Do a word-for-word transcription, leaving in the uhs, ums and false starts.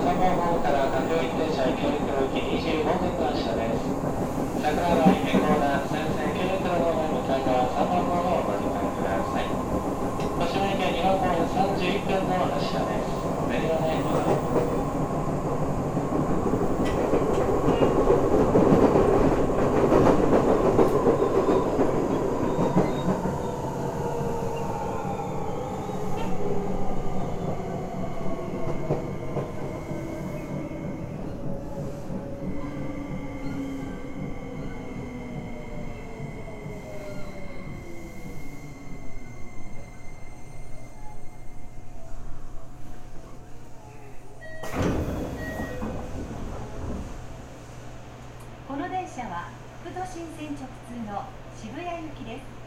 さんばんホームから各駅停車池袋行きにじゅうごふんの発車です。桜台エコーナー先生池袋の前向かい側さんばん号をお乗り換えください。豊島駅にばんホームさんじゅういっぷんの発車です。メリオネございます。 この電車は副都心線直通の渋谷行きです。